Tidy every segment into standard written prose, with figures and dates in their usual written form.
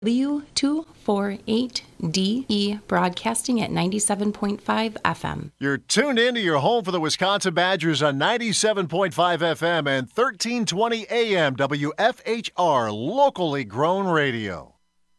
W248DE broadcasting at 97.5 FM. You're tuned into your home for the Wisconsin Badgers on 97.5 FM and 1320 AM WFHR, locally grown radio.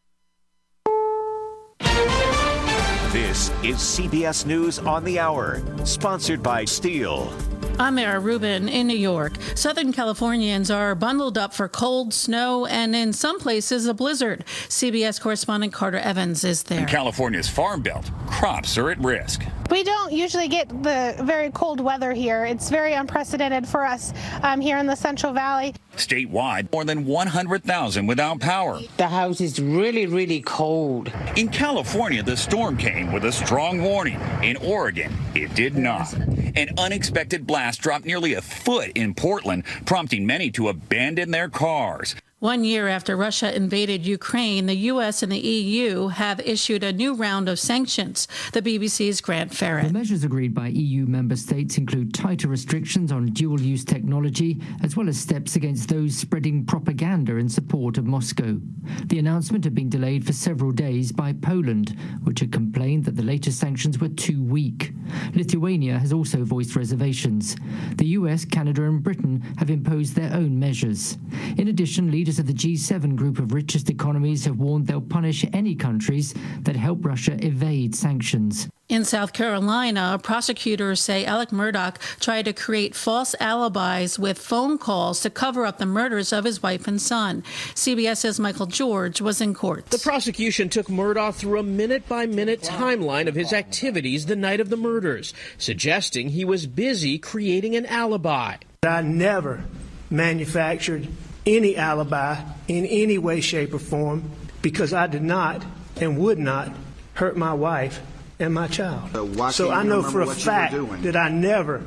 This is CBS News on the Hour, sponsored by Steel. I'm Mara Rubin in New York. Southern Californians are bundled up for cold, snow, and in some places a blizzard. CBS correspondent Carter Evans is there. In California's Farm Belt, crops are at risk. We don't usually get the very cold weather here. It's very unprecedented for us here in the Central Valley. Statewide, more than 100,000 without power. The house is really, really cold. In California, the storm came with a strong warning. In Oregon, it did not. An unexpected blast dropped nearly a foot in Portland, prompting many to abandon their cars. 1 year after Russia invaded Ukraine, the U.S. and the EU have issued a new round of sanctions. The BBC's Grant Ferret. The measures agreed by EU member states include tighter restrictions on dual-use technology, as well as steps against those spreading propaganda in support of Moscow. The announcement had been delayed for several days by Poland, which had complained that the latest sanctions were too weak. Lithuania has also voiced reservations. The US, Canada and Britain have imposed their own measures. In addition, leaders of the G7 group of richest economies have warned they'll punish any countries that help Russia evade sanctions. In South Carolina, prosecutors say Alec Murdaugh tried to create false alibis with phone calls to cover up the murders of his wife and son. CBS's Michael George was in court. The prosecution took Murdaugh through a minute-by-minute timeline of his activities the night of the murders, suggesting he was busy creating an alibi. I never manufactured any alibi in any way, shape, or form because I did not and would not hurt my wife and my child. So I know for a fact that I never,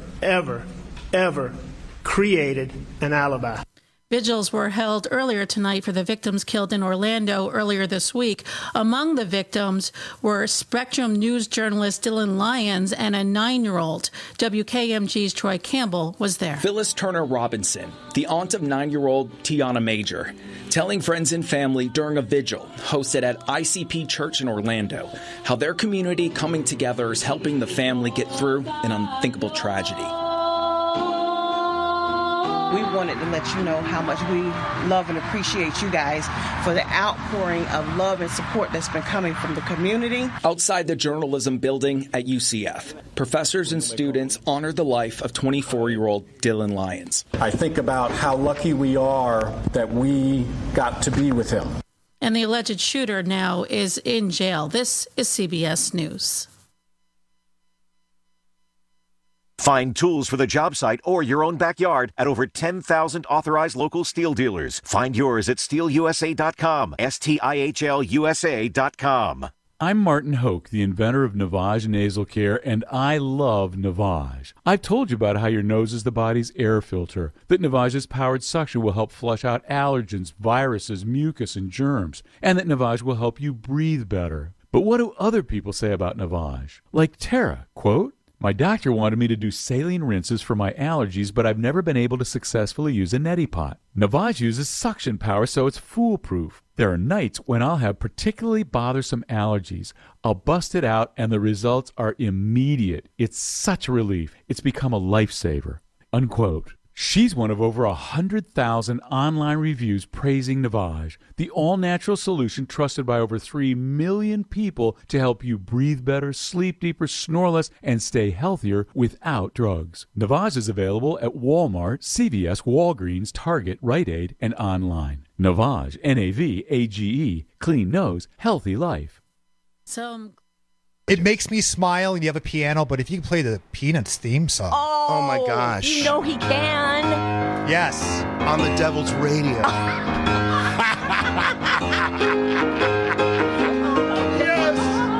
ever created an alibi. Vigils were held earlier tonight for the victims killed in Orlando earlier this week. Among the victims were Spectrum News journalist Dylan Lyons and a 9-year-old. WKMG's Troy Campbell was there. Phyllis Turner Robinson, the aunt of 9-year-old Tiana Major, telling friends and family during a vigil hosted at ICP Church in Orlando how their community coming together is helping the family get through an unthinkable tragedy. We wanted to let you know how much we love and appreciate you guys for the outpouring of love and support that's been coming from the community. Outside the journalism building at UCF, professors and students honor the life of 24-year-old Dylan Lyons. I think about how lucky we are that we got to be with him. And the alleged shooter now is in jail. This is CBS News. Find tools for the job site or your own backyard at over 10,000 authorized local steel dealers. Find yours at steelusa.com, STIHLUSA.com. I'm Martin Hoke, the inventor of Navage Nasal Care, and I love Navage. I've told you about how your nose is the body's air filter, that Navage's powered suction will help flush out allergens, viruses, mucus, and germs, and that Navage will help you breathe better. But what do other people say about Navage? Like Tara, quote, "My doctor wanted me to do saline rinses for my allergies, but I've never been able to successfully use a neti pot. Navage uses suction power, so it's foolproof. There are nights when I'll have particularly bothersome allergies. I'll bust it out, and the results are immediate. It's such a relief. It's become a lifesaver." Unquote. She's one of over 100,000 online reviews praising Navage, the all-natural solution trusted by over 3 million people to help you breathe better, sleep deeper, snore less, and stay healthier without drugs. Navage is available at Walmart, CVS, Walgreens, Target, Rite Aid, and online. Navage, Navage, clean nose, healthy life. It makes me smile, and you have a piano, but if you can play the Peanuts theme song. Oh my gosh. You know he can. Yes. On the Devil's Radio. Yes.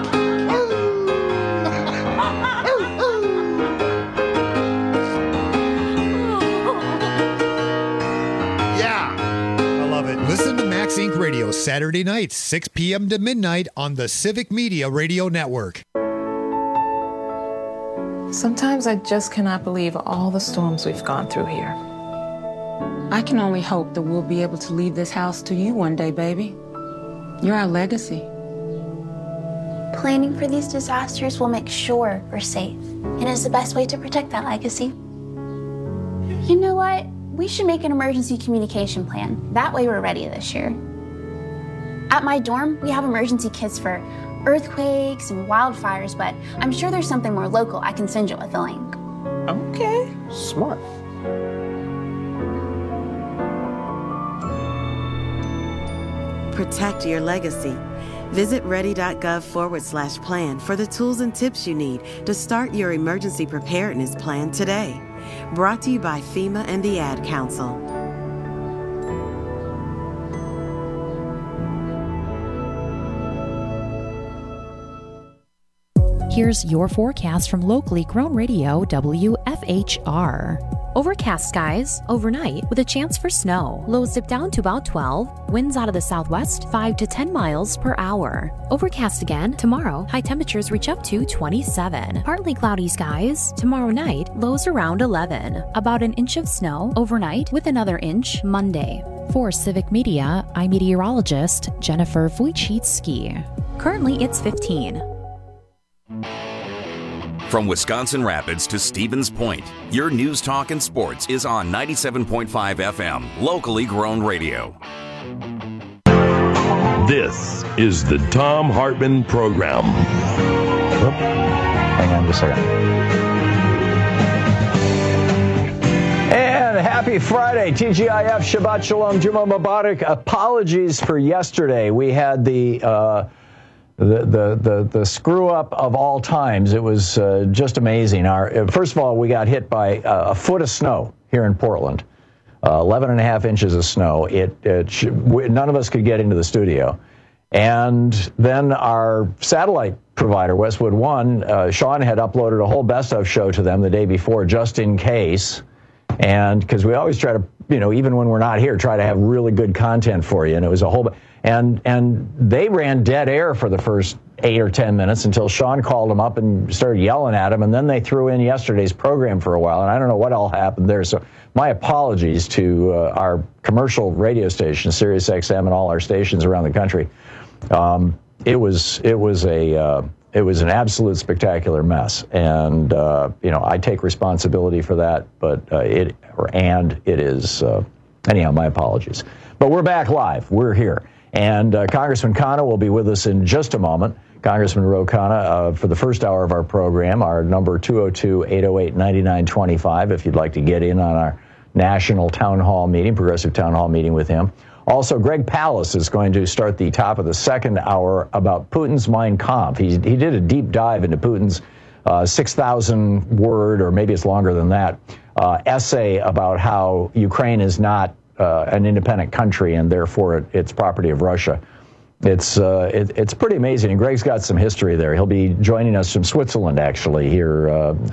Yeah. I love it. Listen to Max Inc. Radio Saturday nights, 6 p.m. to midnight on the Civic Media Radio Network. Sometimes I just cannot believe all the storms we've gone through here. I can only hope that we'll be able to leave this house to you one day, baby. You're our legacy. Planning for these disasters will make sure we're safe, and is the best way to protect that legacy. You know what? We should make an emergency communication plan. That way we're ready this year. At my dorm, we have emergency kits for earthquakes and wildfires, but I'm sure there's something more local I can send you with a link. Okay. Smart. Protect your legacy. Visit ready.gov/plan for the tools and tips you need to start your emergency preparedness plan today. Brought to you by FEMA and the Ad Council. Here's your forecast from locally grown radio WFHR. Overcast skies overnight with a chance for snow. Lows dip down to about 12. Winds out of the southwest 5 to 10 miles per hour. Overcast again tomorrow. High temperatures reach up to 27. Partly cloudy skies. Tomorrow night, lows around 11. About an inch of snow overnight with another inch Monday. For Civic Media, I'm meteorologist Jennifer Wojcicki. Currently, it's 15. From Wisconsin Rapids to Stevens Point, your news, talk, and sports is on 97.5 FM, locally grown radio. This is the Thom Hartmann Program. Oh, hang on just a second. And happy Friday, TGIF, Shabbat Shalom, Juma Mubarak. Apologies for yesterday. We had the screw up of all times. It was just amazing. First of all, we got hit by a foot of snow here in Portland, 11 and a half inches of snow. None of us could get into the studio. And then our satellite provider, Westwood One, Sean had uploaded a whole best of show to them the day before, just in case. And because we always try to, even when we're not here, try to have really good content for you. And it was a whole And they ran dead air for the first 8 or 10 minutes until Sean called them up and started yelling at them. And then they threw in yesterday's program for a while. And I don't know what all happened there. So my apologies to our commercial radio station, Sirius XM, and all our stations around the country. It was an absolute spectacular mess. And, I take responsibility for that. But it is, anyhow, my apologies. But we're back live. We're here. And Congressman Khanna will be with us in just a moment. Congressman Ro Khanna, for the first hour of our program, our number 202-808-9925, if you'd like to get in on our national town hall meeting, progressive town hall meeting with him. Also, Greg Palast is going to start the top of the second hour about Putin's Mein Kampf. He did a deep dive into Putin's 6,000-word, or maybe it's longer than that, essay about how Ukraine is not an independent country, and therefore it's property of Russia. It's pretty amazing, and Greg's got some history there. He'll be joining us from Switzerland, actually, here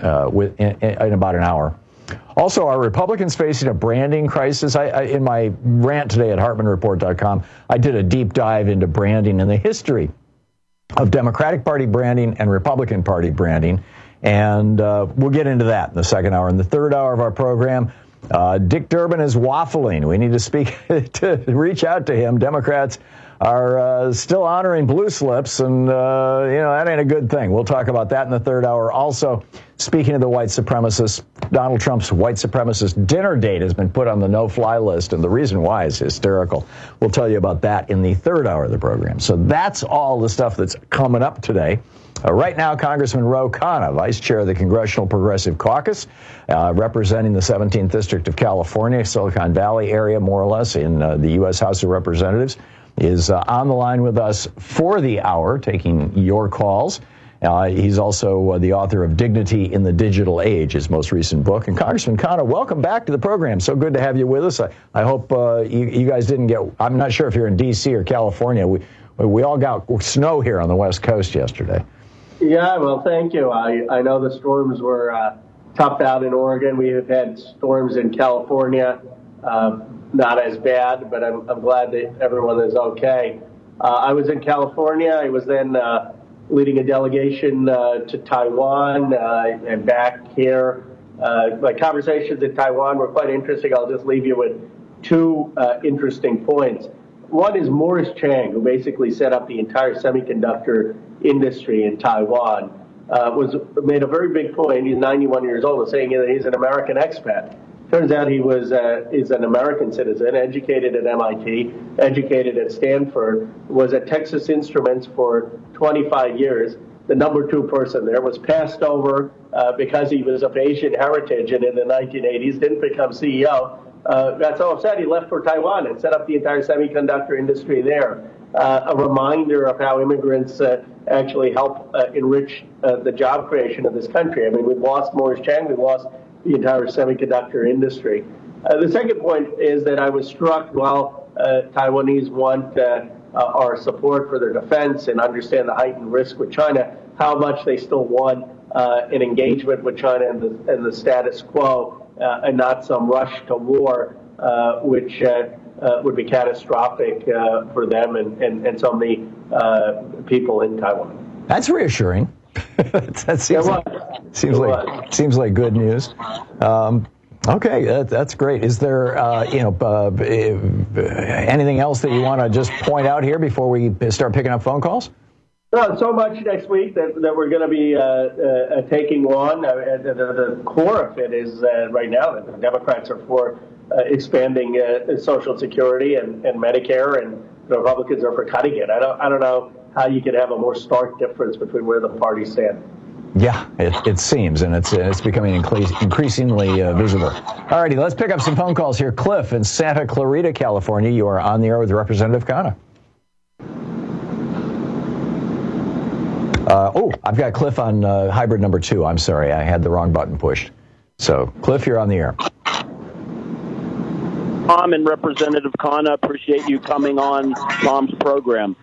in about an hour. Also, are Republicans facing a branding crisis? In my rant today at HartmannReport.com, I did a deep dive into branding and the history of Democratic Party branding and Republican Party branding, and we'll get into that in the second hour. In the third hour of our program, Dick Durbin is waffling. We need to reach out to him. Democrats are still honoring blue slips, and, that ain't a good thing. We'll talk about that in the third hour. Also, speaking of the white supremacists, Donald Trump's white supremacist dinner date has been put on the no-fly list, and the reason why is hysterical. We'll tell you about that in the third hour of the program. So that's all the stuff that's coming up today. Right now, Congressman Ro Khanna, Vice Chair of the Congressional Progressive Caucus, representing the 17th District of California, Silicon Valley area, more or less, in the U.S. House of Representatives, is on the line with us for the hour, taking your calls. He's also the author of Dignity in the Digital Age, his most recent book. And Congressman Khanna, welcome back to the program. So good to have you with us. I hope you guys didn't get, I'm not sure if you're in D.C. or California. We all got snow here on the West Coast yesterday. Yeah, well, thank you. I know the storms were tough out in Oregon. We have had storms in California, not as bad, but I'm glad that everyone is okay. I was in California. I was then leading a delegation to Taiwan and back here. My conversations in Taiwan were quite interesting. I'll just leave you with two interesting points. One is Morris Chang, who basically set up the entire semiconductor industry in Taiwan. Made a very big point. He's 91 years old, saying that he's an American expat. Turns out he is an American citizen, educated at MIT, educated at Stanford, was at Texas Instruments for 25 years. The number 2 person there, was passed over because he was of Asian heritage, and in the 1980s didn't become CEO. Got so upset he left for Taiwan and set up the entire semiconductor industry there. A reminder of how immigrants actually help enrich the job creation of this country. I mean, we've lost Morris Chang, we've lost the entire semiconductor industry. The second point is that I was struck while Taiwanese want our support for their defense and understand the heightened risk with China, how much they still want an engagement with China and the status quo and not some rush to war, which would be catastrophic for them and so many people in Taiwan. That's reassuring. That seems like good news. Okay, that's great. Is there anything else that you want to just point out here before we start picking up phone calls? So much next week that we're going to be taking on. The core of it is right now that the Democrats are for expanding Social Security and Medicare, and the Republicans are for cutting it. I don't know how you could have a more stark difference between where the parties stand. Yeah, it seems, and it's becoming increasingly visible. All righty, let's pick up some phone calls here. Cliff in Santa Clarita, California. You are on the air with Representative Khanna. I've got Cliff on hybrid number 2. I'm sorry, I had the wrong button pushed. So, Cliff, you're on the air. Tom and Representative Khanna, appreciate you coming on Tom's program.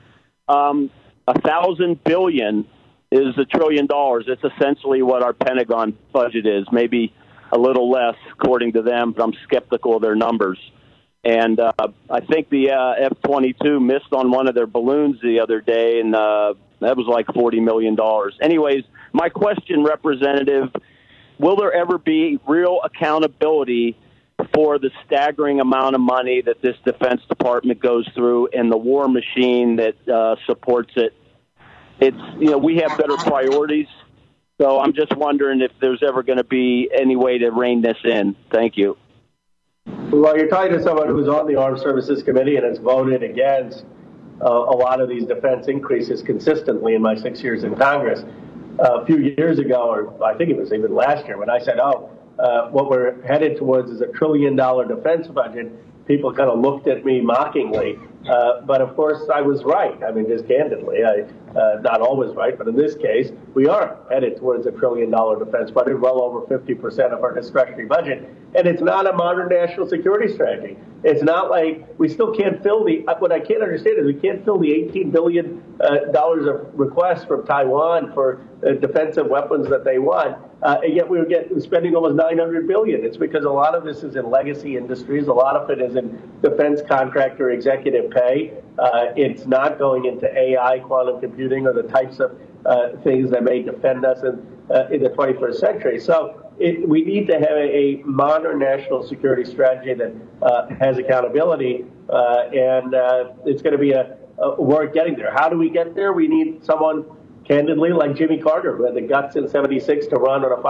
$1,000 billion is $1 trillion. It's essentially what our Pentagon budget is, maybe a little less according to them, but I'm skeptical of their numbers. And I think the F-22 missed on one of their balloons the other day, and that was like $40 million. Anyways, my question, Representative, will there ever be real accountability for the staggering amount of money that this Defense Department goes through and the war machine that supports it? It's, we have better priorities. So I'm just wondering if there's ever going to be any way to rein this in. Thank you. Well, you're talking to someone who's on the Armed Services Committee and has voted against a lot of these defense increases consistently in my 6 years in Congress. A few years ago, or I think it was even last year, when I said, what we're headed towards is $1 trillion defense budget, people kind of looked at me mockingly. But of course, I was right. I mean, just candidly, not always right, but in this case, we are headed towards $1 trillion defense budget, well over 50% of our discretionary budget. And it's not a modern national security strategy. It's not like we still can't fill what I can't understand is we can't fill the $18 billion of requests from Taiwan for defensive weapons that they want. And yet we're spending almost $900 billion. It's because a lot of this is in legacy industries. A lot of it is in defense contractor executive pay. It's not going into AI, quantum computing, or the types of things that may defend us in the 21st century. So we need to have a modern national security strategy that has accountability, and it's going to be a work getting there. How do we get there? We need someone, candidly, like Jimmy Carter, who had the guts in '76 to run on a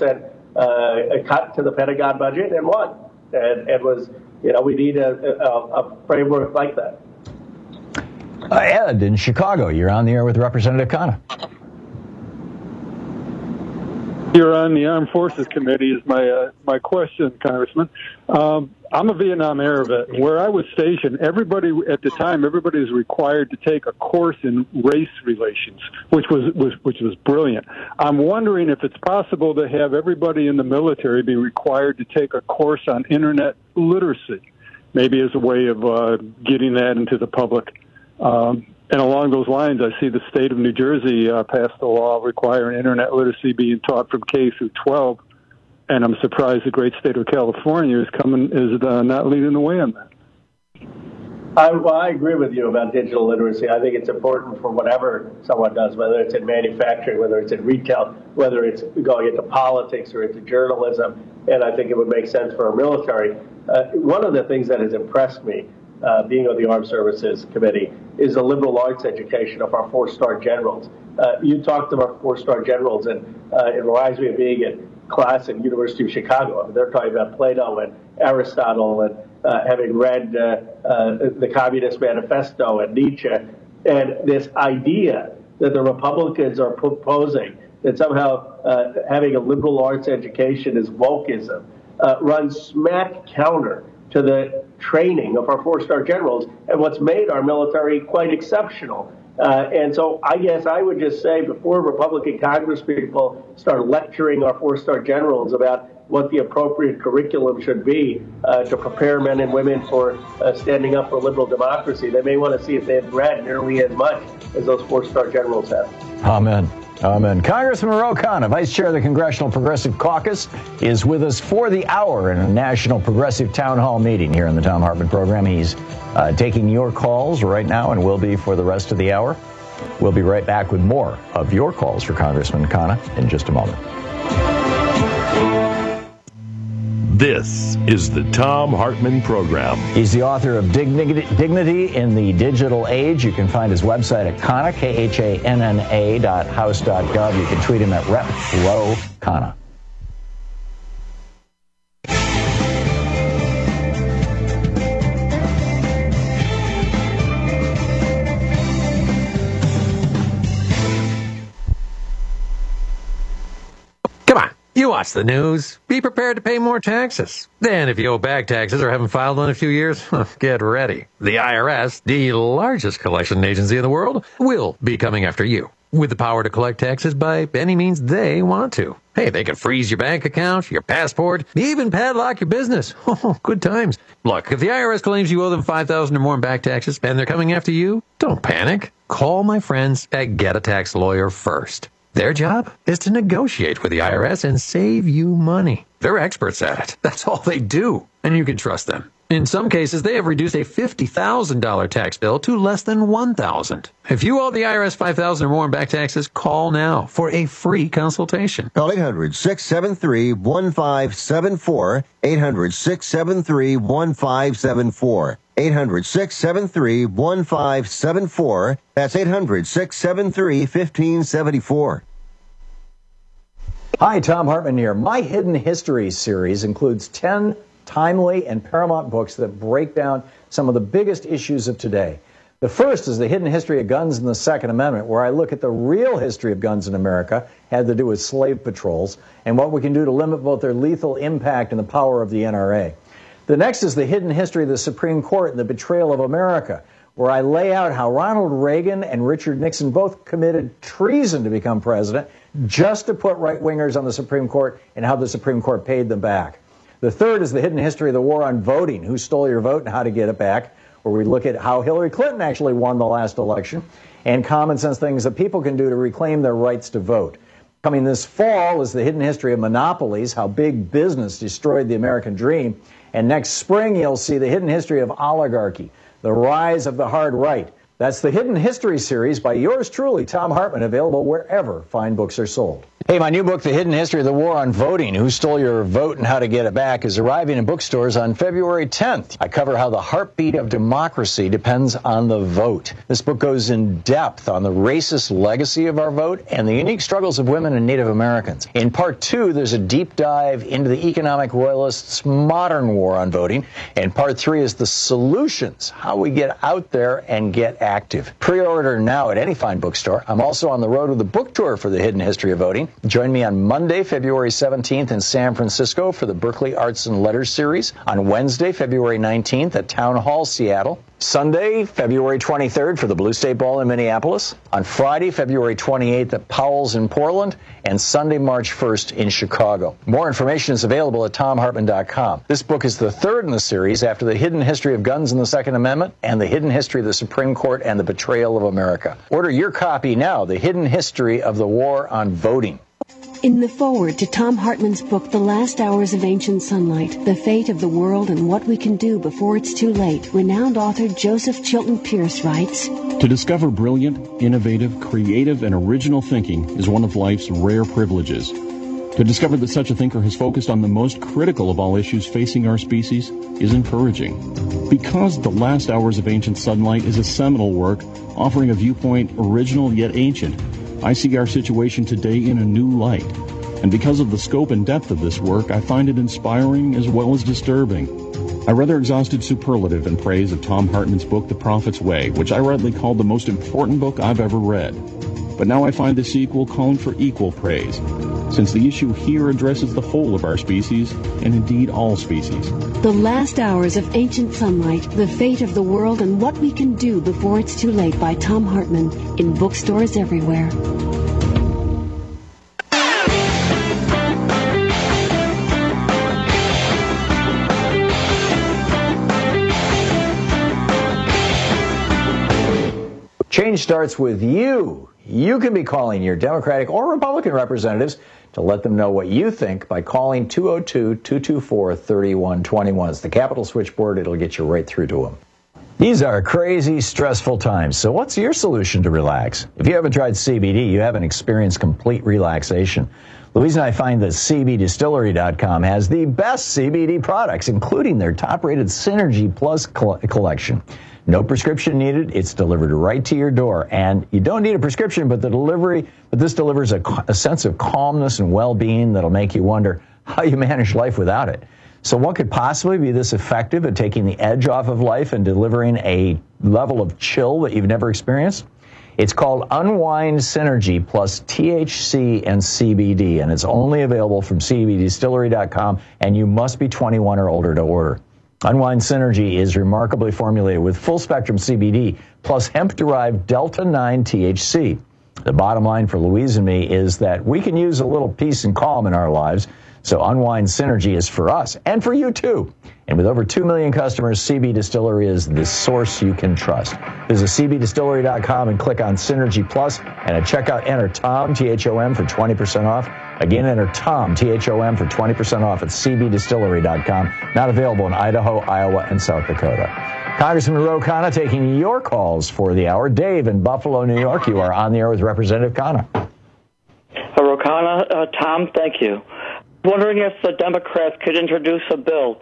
5% cut to the Pentagon budget and won. And was, we need a framework like that. Ed in Chicago, you're on the air with Representative Khanna. You're on the Armed Forces Committee is my question, Congressman. I'm a Vietnam era vet. Where I was stationed, everybody was required to take a course in race relations, which was brilliant. I'm wondering if it's possible to have everybody in the military be required to take a course on internet literacy, maybe as a way of getting that into the public. And along those lines, I see the state of New Jersey passed a law requiring internet literacy being taught from K through 12, and I'm surprised the great state of California is not leading the way on that. I agree with you about digital literacy. I think it's important for whatever someone does, whether it's in manufacturing, whether it's in retail, whether it's going into politics or into journalism, and I think it would make sense for our military. One of the things that has impressed me being on the Armed Services Committee, is the liberal arts education of our four-star generals. You talked about four-star generals, and it reminds me of being in class at University of Chicago. I mean, they're talking about Plato and Aristotle and having read the Communist Manifesto and Nietzsche, and this idea that the Republicans are proposing that somehow having a liberal arts education is wokeism runs smack counter to the training of our four-star generals and what's made our military quite exceptional. And so I guess I would just say, before Republican congresspeople start lecturing our four-star generals about what the appropriate curriculum should be to prepare men and women for standing up for liberal democracy, they may want to see if they've read nearly as much as those four-star generals have. Amen. Amen. Congressman Ro Khanna, Vice Chair of the Congressional Progressive Caucus, is with us for the hour in a National Progressive Town Hall meeting here in the Thom Hartmann program. He's taking your calls right now and will be for the rest of the hour. We'll be right back with more of your calls for Congressman Khanna in just a moment. This is the Thom Hartmann Program. He's the author of Dignity in the Digital Age. You can find his website at Khanna, KHANNA.house.gov. You can tweet him at Rep. Ro Khanna. You watch the news. Be prepared to pay more taxes. Then, if you owe back taxes or haven't filed in a few years, get ready. The IRS, the largest collection agency in the world, will be coming after you with the power to collect taxes by any means they want to. Hey, they can freeze your bank account, your passport, even padlock your business. Oh, good times. Look, if the IRS claims you owe them $5,000 or more in back taxes and they're coming after you, don't panic. Call my friends at Get a Tax Lawyer first. Their job is to negotiate with the IRS and save you money. They're experts at it. That's all they do, and you can trust them. In some cases, they have reduced a $50,000 tax bill to less than $1,000. If you owe the IRS $5,000 or more in back taxes, call now for a free consultation. Call 800-673-1574, 800-673-1574. 800-673-1574. That's 800-673-1574. Hi, Thom Hartmann here. My Hidden History series includes 10 timely and paramount books that break down some of the biggest issues of today. The first is The Hidden History of Guns and the Second Amendment, where I look at the real history of guns in America, had to do with slave patrols, and what we can do to limit both their lethal impact and the power of the NRA. The next is The Hidden History of the Supreme Court and the Betrayal of America, where I lay out how Ronald Reagan and Richard Nixon both committed treason to become president just to put right-wingers on the Supreme Court and how the Supreme Court paid them back. The third is The Hidden History of the War on Voting, Who Stole Your Vote and How to Get It Back, where we look at how Hillary Clinton actually won the last election and common sense things that people can do to reclaim their rights to vote. Coming this fall is The Hidden History of Monopolies, How Big Business Destroyed the American Dream. And next spring, you'll see The Hidden History of Oligarchy, The Rise of the Hard Right. That's the Hidden History series by yours truly, Thom Hartmann, available wherever fine books are sold. Hey, my new book, The Hidden History of the War on Voting, Who Stole Your Vote and How to Get It Back, is arriving in bookstores on February 10th. I cover how the heartbeat of democracy depends on the vote. This book goes in depth on the racist legacy of our vote and the unique struggles of women and Native Americans. In part 2, there's a deep dive into the economic royalists' modern war on voting. And part 3 is the solutions, how we get out there and get active. Pre-order now at any fine bookstore. I'm also on the road with a book tour for The Hidden History of Voting. Join me on Monday, February 17th in San Francisco for the Berkeley Arts and Letters series. On Wednesday, February 19th at Town Hall, Seattle. Sunday, February 23rd for the Blue State Ball in Minneapolis. On Friday, February 28th at Powell's in Portland. And Sunday, March 1st in Chicago. More information is available at ThomHartmann.com. This book is the third in the series after The Hidden History of Guns and the Second Amendment and The Hidden History of the Supreme Court and the Betrayal of America. Order your copy now, The Hidden History of the War on Voting. In the foreword to Thom Hartmann's book, The Last Hours of Ancient Sunlight, The Fate of the World and What We Can Do Before It's Too Late, renowned author Joseph Chilton Pierce writes, To discover brilliant, innovative, creative, and original thinking is one of life's rare privileges. To discover that such a thinker has focused on the most critical of all issues facing our species is encouraging. Because The Last Hours of Ancient Sunlight is a seminal work offering a viewpoint original yet ancient, I see our situation today in a new light. And because of the scope and depth of this work, I find it inspiring as well as disturbing. I rather exhausted superlative in praise of Thom Hartmann's book, The Prophet's Way, which I rightly called the most important book I've ever read. But now I find the sequel calling for equal praise, since the issue here addresses the whole of our species, and indeed all species. The Last Hours of Ancient Sunlight, The Fate of the World and What We Can Do Before It's Too Late by Thom Hartmann, in bookstores everywhere. Change starts with you. You can be calling your Democratic or Republican representatives to let them know what you think by calling 202-224-3121. It's the Capitol switchboard. It'll get you right through to them. These are crazy, stressful times. So what's your solution to relax? If you haven't tried CBD, you haven't experienced complete relaxation. Louise and I find that CBDistillery.com has the best CBD products, including their top-rated Synergy Plus collection. No prescription needed. It's delivered right to your door. And you don't need a prescription, but this delivers a sense of calmness and well-being that'll make you wonder how you manage life without it. So what could possibly be this effective at taking the edge off of life and delivering a level of chill that you've never experienced? It's called Unwind Synergy plus THC and CBD, and it's only available from CBDistillery.com, and you must be 21 or older to order. Unwind Synergy is remarkably formulated with full-spectrum CBD plus hemp-derived Delta-9 THC. The bottom line for Louise and me is that we can use a little peace and calm in our lives, so Unwind Synergy is for us and for you too. And with over 2 million customers, CB Distillery is the source you can trust. Visit CBDistillery.com and click on Synergy Plus, and at checkout enter TOM, T-H-O-M, for 20% off. Again, enter TOM, T-H-O-M, for 20% off at CBDistillery.com. Not available in Idaho, Iowa, and South Dakota. Congressman Ro Khanna taking your calls for the hour. Dave in Buffalo, New York, you are on the air with Representative Khanna. Ro Khanna, Tom, thank you. Wondering if the Democrats could introduce a bill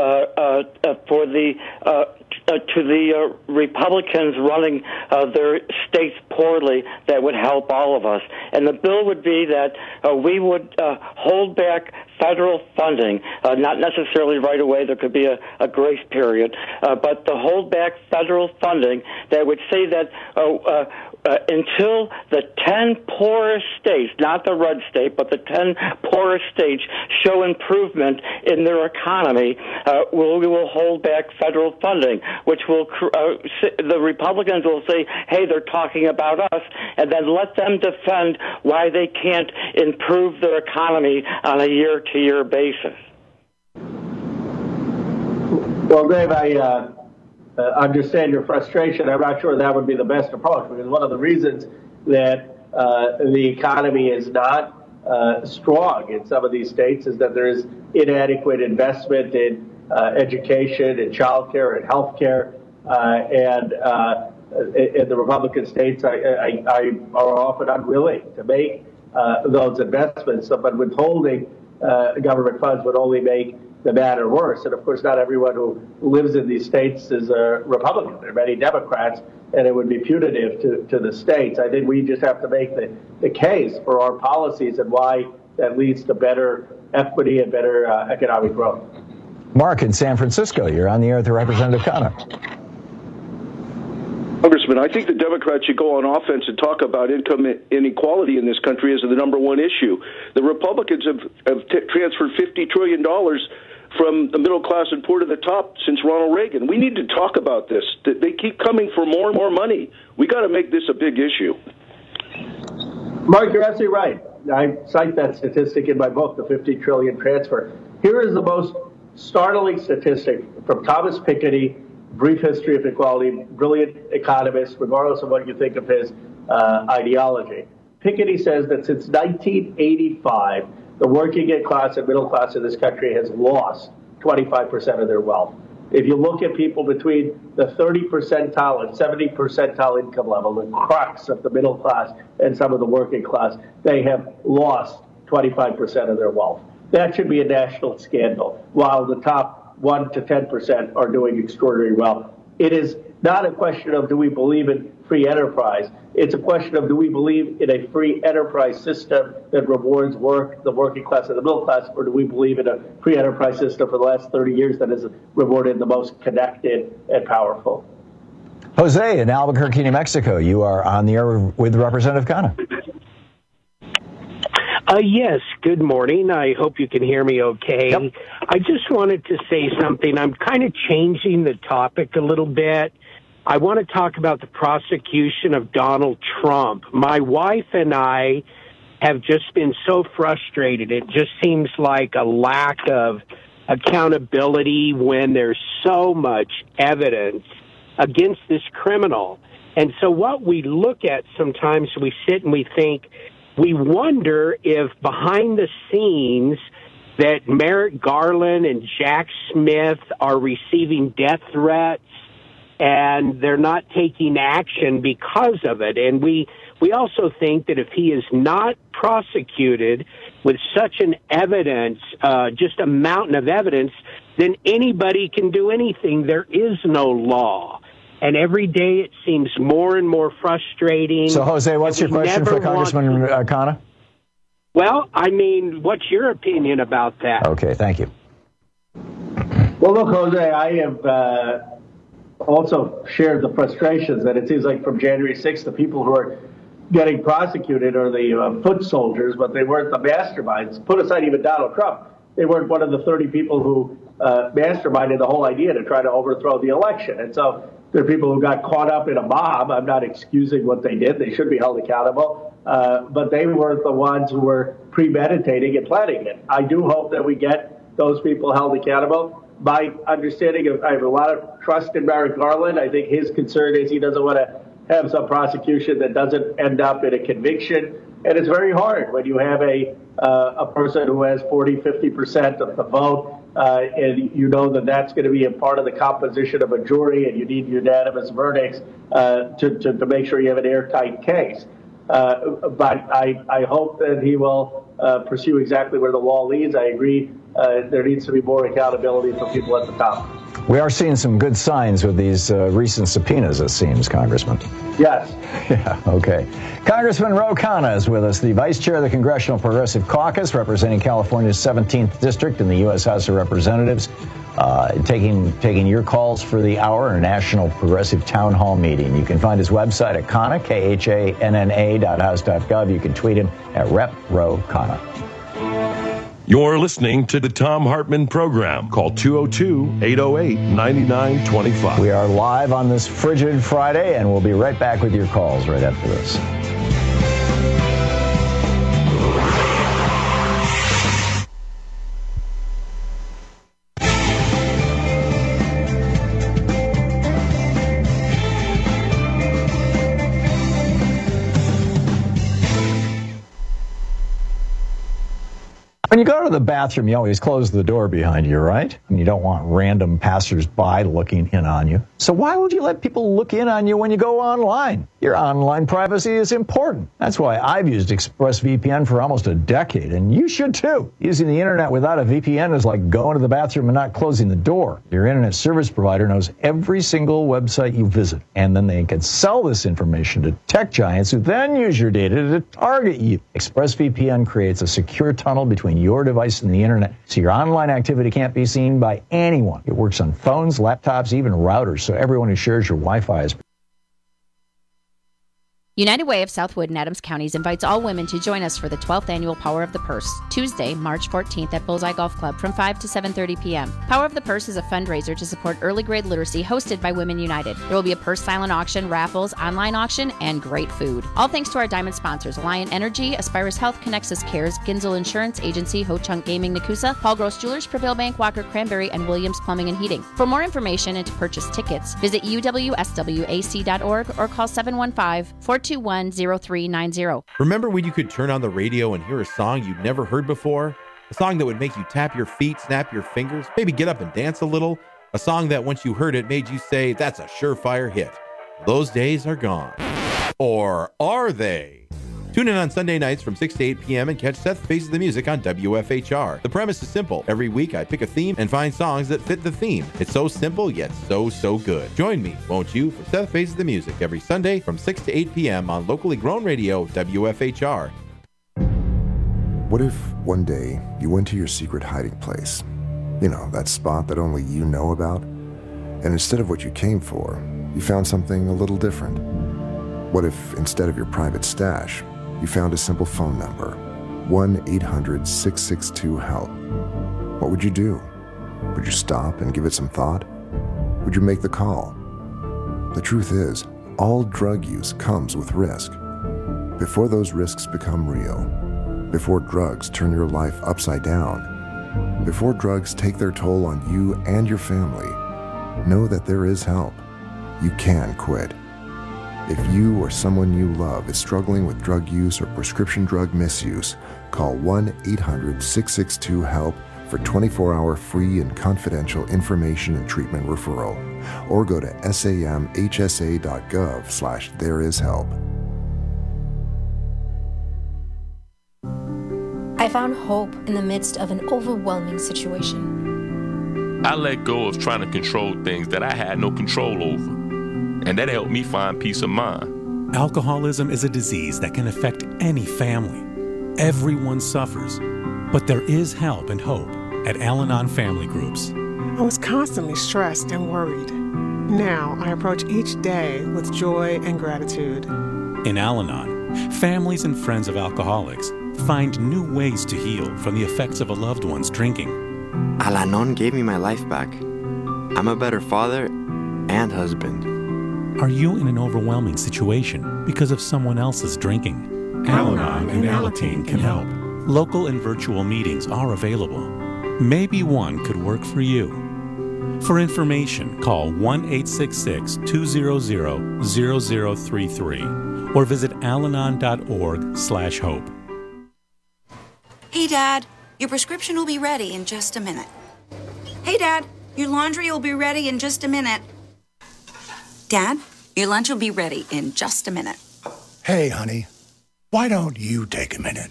for the to the Republicans running their states poorly that would help all of us. And the bill would be that we would hold back federal funding, not necessarily right away. There could be a grace period, but to hold back federal funding that would say that until the 10 poorest states, not the red state, but the 10 poorest states show improvement in their economy, we will hold back federal funding, which will the Republicans will say, hey, they're talking about us, and then let them defend why they can't improve their economy on a year-to-year basis. Well, Dave, I understand your frustration. I'm not sure that would be the best approach, because one of the reasons that the economy is not strong in some of these states is that there is inadequate investment in education and child care and health care. And in the Republican states are often unwilling to make those investments. But withholding government funds would only make the matter worse. And of course, not everyone who lives in these states is a Republican. There are many Democrats, and it would be punitive to the states. I think we just have to make the case for our policies and why that leads to better equity and better economic growth. Mark in San Francisco, you're on the air with Representative Khanna. Congressman, I think the Democrats should go on offense and talk about income inequality in this country as the number one issue. The Republicans have transferred $50 trillion from the middle class and poor to the top since Ronald Reagan. We need to talk about this. They keep coming for more and more money. We got to make this a big issue. Mark, you're absolutely right. I cite that statistic in my book, the $50 trillion transfer. Here is the most startling statistic from Thomas Piketty, Brief History of Equality, brilliant economist, regardless of what you think of his ideology. Piketty says that since 1985, the working class and middle class in this country has lost 25% of their wealth. If you look at people between the 30 percentile and 70 percentile income level, the crux of the middle class and some of the working class, they have lost 25% of their wealth. That should be a national scandal, while the top 1 to 10% are doing extraordinarily well. It is not a question of do we believe in free enterprise. It's a question of do we believe in a free enterprise system that rewards work, the working class and the middle class, or do we believe in a free enterprise system for the last 30 years that has rewarded the most connected and powerful? Jose in Albuquerque, New Mexico, you are on the air with Representative Khanna. Yes, good morning. I hope you can hear me okay. Yep. I just wanted to say something. I'm kind of changing the topic a little bit. I want to talk about the prosecution of Donald Trump. My wife and I have just been so frustrated. It just seems like a lack of accountability when there's so much evidence against this criminal. And so what we look at sometimes, we sit and we think, we wonder if behind the scenes that Merrick Garland and Jack Smith are receiving death threats and they're not taking action because of it. And we also think that if he is not prosecuted with such an evidence, just a mountain of evidence, then anybody can do anything. There is no law. And every day it seems more and more frustrating. So, Jose, what's your question for Congressman Khanna? Well, I mean, what's your opinion about that? Okay, thank you. Well, look, Jose, I have also shared the frustrations that it seems like from January 6th, the people who are getting prosecuted are the foot soldiers, but they weren't the masterminds. Put aside even Donald Trump. They weren't one of the 30 people who masterminded the whole idea to try to overthrow the election. And so there are people who got caught up in a mob. I'm not excusing what they did. They should be held accountable. But they weren't the ones who were premeditating and planning it. I do hope that we get those people held accountable. My understanding of, I have a lot of trust in Merrick Garland. I think his concern is he doesn't want to have some prosecution that doesn't end up in a conviction. And it's very hard when you have a person who has 40, 50% of the vote, and you know that that's going to be a part of the composition of a jury, and you need unanimous verdicts to make sure you have an airtight case. But I hope that he will pursue exactly where the law leads. I agree there needs to be more accountability for people at the top. We are seeing some good signs with these recent subpoenas, it seems, Congressman. Yes. Yeah, okay. Congressman Ro Khanna is with us, the Vice Chair of the Congressional Progressive Caucus, representing California's 17th District in the U.S. House of Representatives, taking your calls for the hour in a National Progressive Town Hall meeting. You can find his website at Khanna, KHANNA.house.gov. You can tweet him at Rep. Ro Khanna. You're listening to the Thom Hartmann Program. Call 202-808-9925. We are live on this frigid Friday, and we'll be right back with your calls right after this. When you go to the bathroom, you always close the door behind you, right? And you don't want random passersby looking in on you. So why would you let people look in on you when you go online? Your online privacy is important. That's why I've used ExpressVPN for almost a decade, and you should too. Using the internet without a VPN is like going to the bathroom and not closing the door. Your internet service provider knows every single website you visit, and then they can sell this information to tech giants who then use your data to target you. ExpressVPN creates a secure tunnel between your device and the internet, so your online activity can't be seen by anyone. It works on phones, laptops, even routers, so everyone who shares your Wi-Fi is. United Way of Southwood and Adams Counties invites all women to join us for the 12th annual Power of the Purse, Tuesday, March 14th at Bullseye Golf Club from 5 to 7:30 p.m. Power of the Purse is a fundraiser to support early grade literacy hosted by Women United. There will be a purse silent auction, raffles, online auction, and great food. All thanks to our diamond sponsors, Alliant Energy, Aspirus Health, Connexus Cares, Ginzel Insurance Agency, Ho Chunk Gaming, Nakusa, Paul Gross Jewelers, Prevail Bank, Walker Cranberry, and Williams Plumbing and Heating. For more information and to purchase tickets, visit uwswac.org or call 715-421-0390. Remember when you could turn on the radio and hear a song you'd never heard before? A song that would make you tap your feet, snap your fingers, maybe get up and dance a little? A song that once you heard it made you say, that's a surefire hit. Those days are gone. Or are they? Tune in on Sunday nights from 6 to 8 p.m. and catch Seth Faces the Music on WFHR. The premise is simple. Every week I pick a theme and find songs that fit the theme. It's so simple, yet so good. Join me, won't you, for Seth Faces the Music every Sunday from 6 to 8 p.m. on locally grown radio WFHR. What if one day you went to your secret hiding place? You know, that spot that only you know about? And instead of what you came for, you found something a little different. What if instead of your private stash, you found a simple phone number, 1-800-662-HELP? What would you do? Would you stop and give it some thought? Would you make the call? The truth is, all drug use comes with risk. Before those risks become real, before drugs turn your life upside down, before drugs take their toll on you and your family, know that there is help. You can quit. If you or someone you love is struggling with drug use or prescription drug misuse, call 1-800-662-HELP for 24-hour free and confidential information and treatment referral, or go to samhsa.gov/thereishelp. I found hope in the midst of an overwhelming situation. I let go of trying to control things that I had no control over, and that helped me find peace of mind. Alcoholism is a disease that can affect any family. Everyone suffers, but there is help and hope at Al-Anon Family Groups. I was constantly stressed and worried. Now I approach each day with joy and gratitude. In Al-Anon, families and friends of alcoholics find new ways to heal from the effects of a loved one's drinking. Al-Anon gave me my life back. I'm a better father and husband. Are you in an overwhelming situation because of someone else's drinking? Al-Anon and Alateen can help. Local and virtual meetings are available. Maybe one could work for you. For information, call 1-866-200-0033 or visit alanon.org/hope. Hey, Dad, your prescription will be ready in just a minute. Hey, Dad, your laundry will be ready in just a minute. Dad, your lunch will be ready in just a minute. Hey, honey, why don't you take a minute?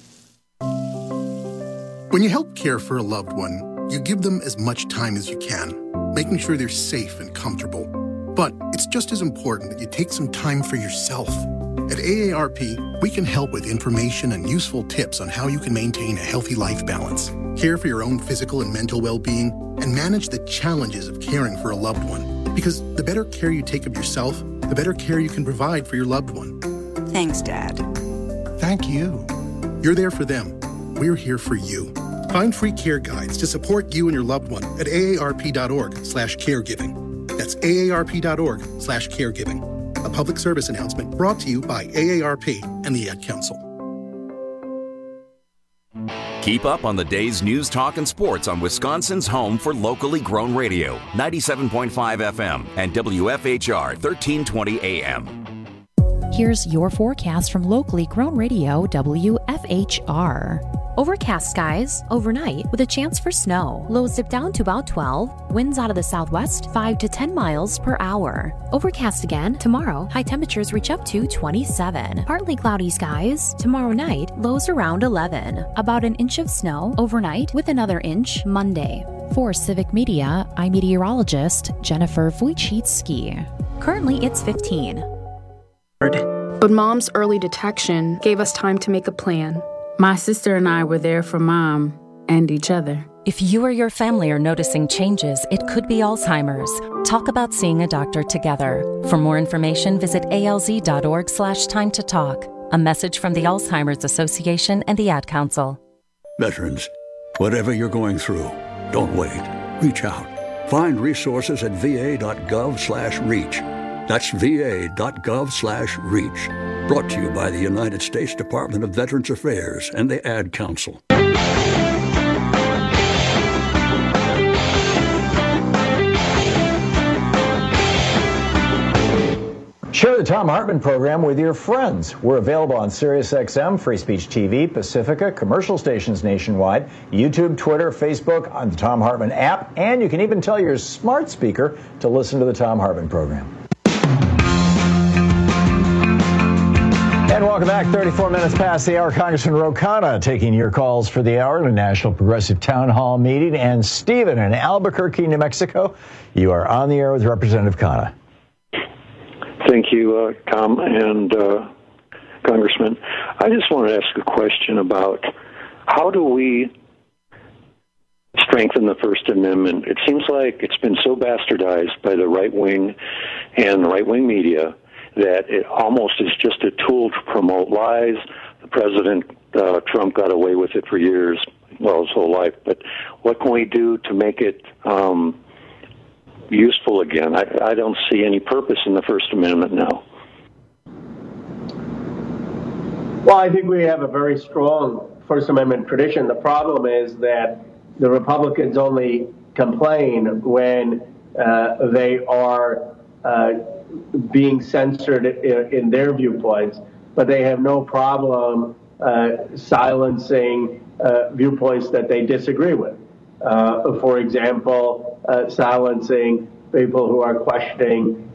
When you help care for a loved one, you give them as much time as you can, making sure they're safe and comfortable. But it's just as important that you take some time for yourself. At AARP, we can help with information and useful tips on how you can maintain a healthy life balance, care for your own physical and mental well-being, and manage the challenges of caring for a loved one. Because the better care you take of yourself, the better care you can provide for your loved one. Thanks, Dad. Thank you. You're there for them. We're here for you. Find free care guides to support you and your loved one at aarp.org/caregiving. That's aarp.org/caregiving. A public service announcement brought to you by AARP and the Ad Council. Keep up on the day's news, talk, and sports on Wisconsin's home for locally grown radio, 97.5 FM and WFHR 1320 AM. Here's your forecast from locally grown radio WFHR. Overcast skies overnight with a chance for snow. Lows dip down to about 12. Winds out of the southwest 5 to 10 miles per hour. Overcast again tomorrow. High temperatures reach up to 27. Partly cloudy skies. Tomorrow night, lows around 11. About an inch of snow overnight with another inch Monday. For Civic Media, I'm meteorologist Jennifer Wojcicki. Currently, it's 15. But Mom's early detection gave us time to make a plan. My sister and I were there for Mom and each other. If you or your family are noticing changes, it could be Alzheimer's. Talk about seeing a doctor together. For more information, visit alz.org/time to talk. A message from the Alzheimer's Association and the Ad Council. Veterans, whatever you're going through, don't wait. Reach out. Find resources at va.gov/reach. That's va.gov/reach. Brought to you by the United States Department of Veterans Affairs and the Ad Council. Share the Thom Hartmann program with your friends. We're available on SiriusXM, Free Speech TV, Pacifica, commercial stations nationwide, YouTube, Twitter, Facebook, on the Thom Hartmann app, and you can even tell your smart speaker to listen to the Thom Hartmann program. And And welcome back. 34 minutes past the hour. Congressman Ro Khanna taking your calls for the hour in a National Progressive Town Hall meeting. And Stephen in Albuquerque, New Mexico, you are on the air with Representative Khanna. Thank you, Tom and Congressman. I just want to ask a question about how do we strengthen the First Amendment? It seems like it's been so bastardized by the right wing and the right wing media that it almost is just a tool to promote lies. The President Trump got away with it for years, well, his whole life. But what can we do to make it useful again? I don't see any purpose in the First Amendment now. Well, I think we have a very strong First Amendment tradition. The problem is that the Republicans only complain when they are being censored in their viewpoints, but they have no problem silencing viewpoints that they disagree with. For example, silencing people who are questioning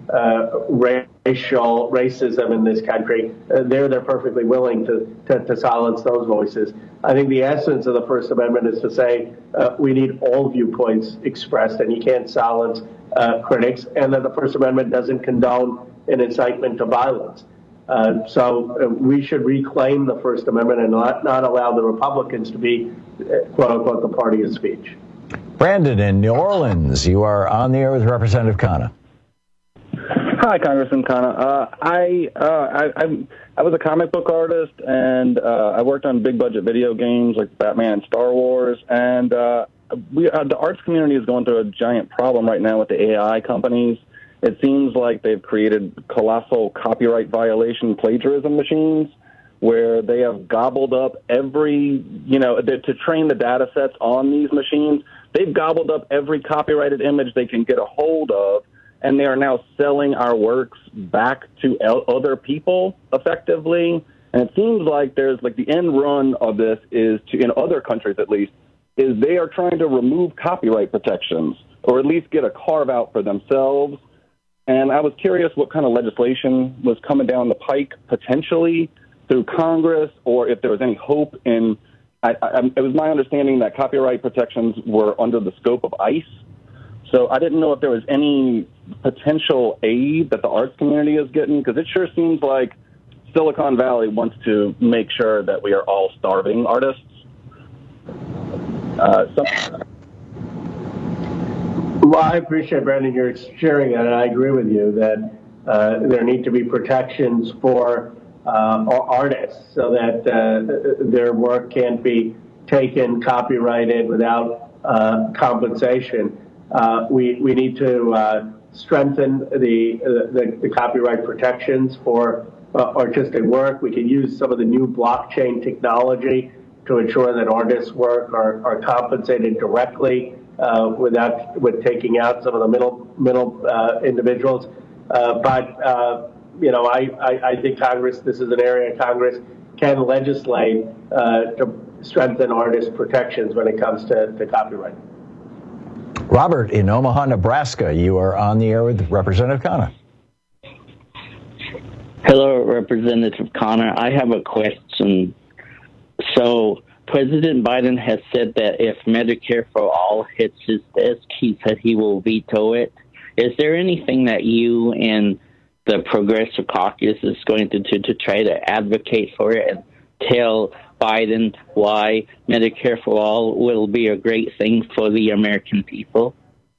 racism in this country. They're perfectly willing to silence those voices. I think the essence of the First Amendment is to say we need all viewpoints expressed, and you can't silence critics, and that the First Amendment doesn't condone an incitement to violence. So we should reclaim the First Amendment and not allow the Republicans to be, quote unquote, the party of speech. Brandon in New Orleans, you are on the air with Representative Khanna. Hi, Congressman Khanna. I was a comic book artist, and I worked on big budget video games like Batman and Star Wars. And the arts community is going through a giant problem right now with the AI companies. It seems like they've created colossal copyright violation plagiarism machines where they have gobbled up every, to train the data sets on these machines. They've gobbled up every copyrighted image they can get a hold of, and they are now selling our works back to other people effectively. And it seems like there's the end run of this is to, in other countries at least, is they are trying to remove copyright protections or at least get a carve out for themselves. And I was curious what kind of legislation was coming down the pike potentially through Congress, or if there was any hope in, it was my understanding that copyright protections were under the scope of ICE. So I didn't know if there was any potential aid that the arts community is getting, because it sure seems like Silicon Valley wants to make sure that we are all starving artists. Well, I appreciate, Brandon, your sharing that, and I agree with you that there need to be protections for artists so that their work can't be taken, copyrighted without compensation. We need to strengthen the copyright protections for artistic work. We can use some of the new blockchain technology to ensure that artists' work are compensated directly with taking out some of the middle individuals. But I think Congress, this is an area Congress can legislate to strengthen artist protections when it comes to copyright. Robert in Omaha, Nebraska, you are on the air with Representative Khanna. Hello, Representative Khanna. I have a question. So President Biden has said that if Medicare for All hits his desk, he said he will veto it. Is there anything that you and the Progressive Caucus is going to do to try to advocate for it and tell Biden why Medicare for All will be a great thing for the American people?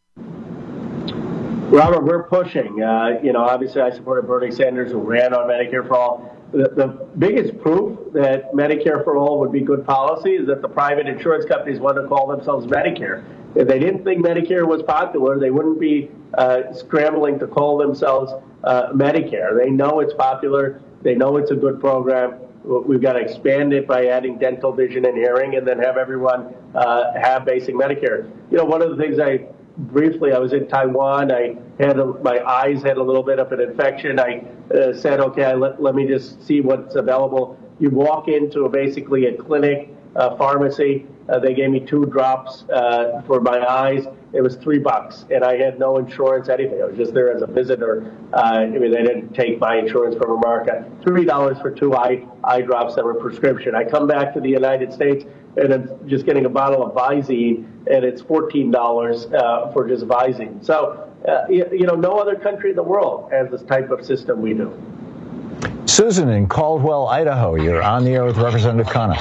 Robert, we're pushing. Obviously I supported Bernie Sanders, who ran on Medicare for All. The biggest proof that Medicare for All would be good policy is that the private insurance companies want to call themselves Medicare. If they didn't think Medicare was popular, they wouldn't be scrambling to call themselves Medicare. They know it's popular. They know it's a good program. We've got to expand it by adding dental, vision, and hearing, and then have everyone have basic Medicare. One of the things I was in Taiwan. My eyes had a little bit of an infection. I said, okay, let me just see what's available. You walk into basically a clinic pharmacy. They gave me 2 drops for my eyes. It was $3, and I had no insurance, anything. I was just there as a visitor. I mean, they didn't take my insurance from America. $3 for 2 eye drops that were prescription. I come back to the United States, and I'm just getting a bottle of Visine, and it's $14 for just Visine. So, no other country in the world has this type of system we do. Susan in Caldwell, Idaho, you're on the air with Representative Khanna.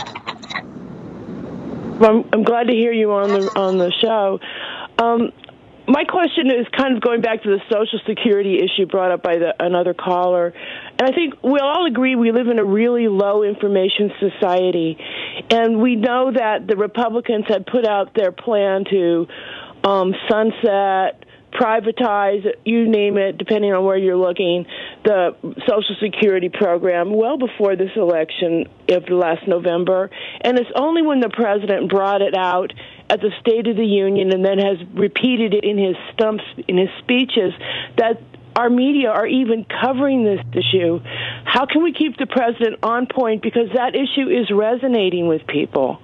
Well, I'm glad to hear you on the show. My question is kind of going back to the Social Security issue brought up by another caller. And I think we'll all agree we live in a really low information society. And we know that the Republicans had put out their plan to sunset, privatize, you name it, depending on where you're looking, the Social Security program well before this election of last November. And it's only when the president brought it out at the State of the Union and then has repeated it in his speeches that our media are even covering this issue. How can we keep the president on point? Because that issue is resonating with people.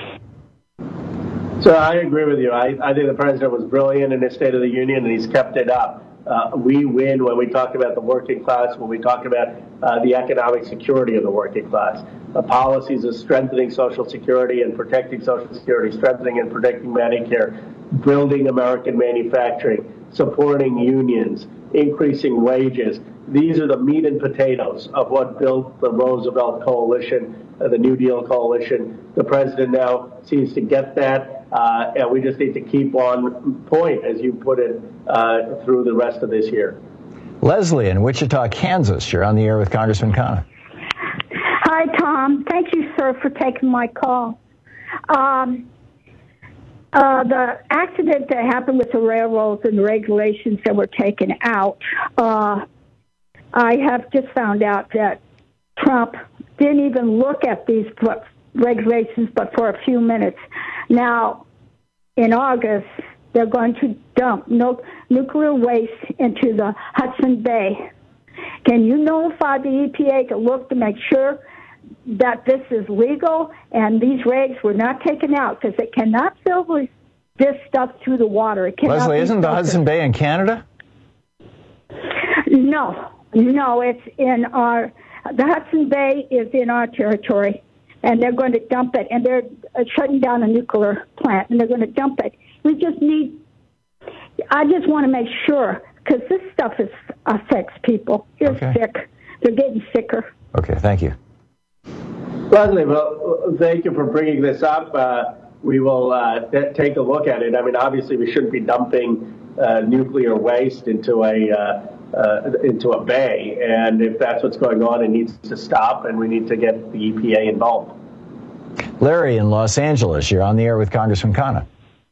So I agree with you. I think the president was brilliant in his State of the Union, and he's kept it up. We win when we talk about the working class, when we talk about the economic security of the working class. Policies of strengthening Social Security and protecting Social Security, strengthening and protecting Medicare, building American manufacturing, supporting unions, increasing wages. These are the meat and potatoes of what built the Roosevelt coalition, the New Deal coalition. The president now seems to get that. And we just need to keep on point, as you put it, through the rest of this year. Leslie in Wichita, Kansas. You're on the air with Congressman Khanna. Hi, Tom. Thank you, sir, for taking my call. The accident that happened with the railroads and the regulations that were taken out, I have just found out that Trump didn't even look at these regulations but for a few minutes. Now, in August, they're going to dump nuclear waste into the Hudson Bay. Can you notify the EPA to look to make sure that this is legal and these regs were not taken out, because it cannot fill this stuff through the water. It cannot. Leslie, isn't the Hudson Bay in Canada? No, it's in the Hudson Bay is in our territory. And they're going to dump it, and they're shutting down a nuclear plant, and they're going to dump it. I just want to make sure, because this stuff affects people. They're sick. They're getting sicker. Okay, thank you. Leslie, well, thank you for bringing this up. We will take a look at it. I mean, obviously, we shouldn't be dumping nuclear waste into a bay, and if that's what's going on, it needs to stop, and we need to get the EPA involved. Larry in Los Angeles, you're on the air with Congressman Khanna.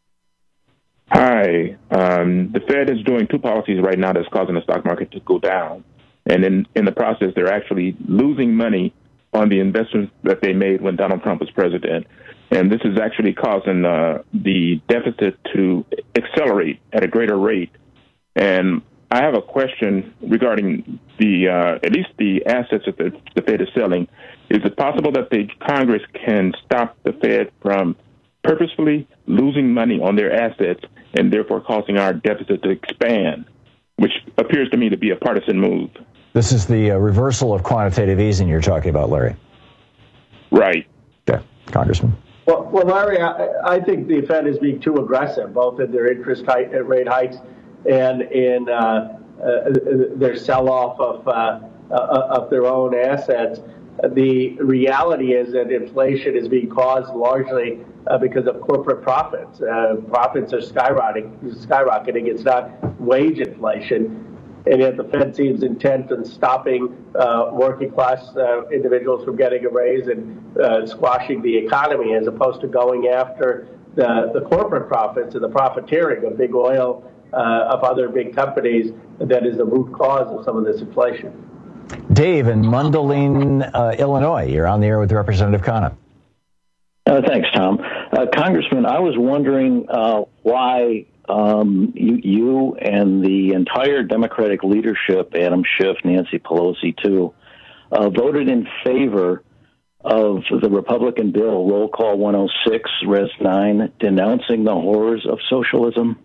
Hi. The Fed is doing 2 policies right now that's causing the stock market to go down, and in the process, they're actually losing money on the investments that they made when Donald Trump was president, and this is actually causing the deficit to accelerate at a greater rate. And I have a question regarding at least the assets that the Fed is selling. Is it possible that the Congress can stop the Fed from purposefully losing money on their assets and therefore causing our deficit to expand, which appears to me to be a partisan move? This is the reversal of quantitative easing you're talking about, Larry. Right. Okay, Congressman. Well, Larry, I think the Fed is being too aggressive, both in their interest rate hikes and in their sell-off of their own assets. The reality is that inflation is being caused largely because of corporate profits. Profits are skyrocketing. It's not wage inflation. And yet the Fed seems intent on stopping working-class individuals from getting a raise and squashing the economy, as opposed to going after the corporate profits and the profiteering of big oil, of other big companies, that is the root cause of some of this inflation. Dave in Mundelein, Illinois. You're on the air with Representative Khanna. Thanks, Tom. Congressman, I was wondering why you and the entire Democratic leadership, Adam Schiff, Nancy Pelosi too, voted in favor of the Republican bill, Roll Call 106, Res 9, denouncing the horrors of socialism?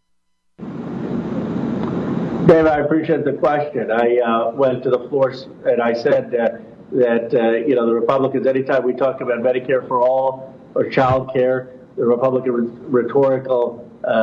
Dave, I appreciate the question. I went to the floor and I said that the Republicans, anytime we talk about Medicare for all or child care, the Republican rhetorical